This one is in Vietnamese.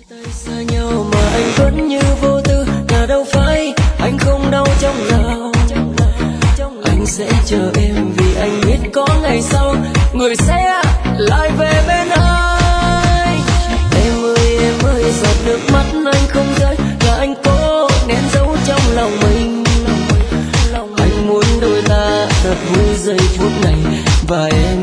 Tay xa nhau mà anh vẫn như vô tư, là đâu phải anh không đau trong nào. Anh sẽ chờ em vì anh biết có ngày sau người sẽ lại về bên anh. Em ơi giọt nước mắt anh không rơi là anh cố nén giấu trong lòng mình. Anh muốn đôi ta thật vui giây phút này và em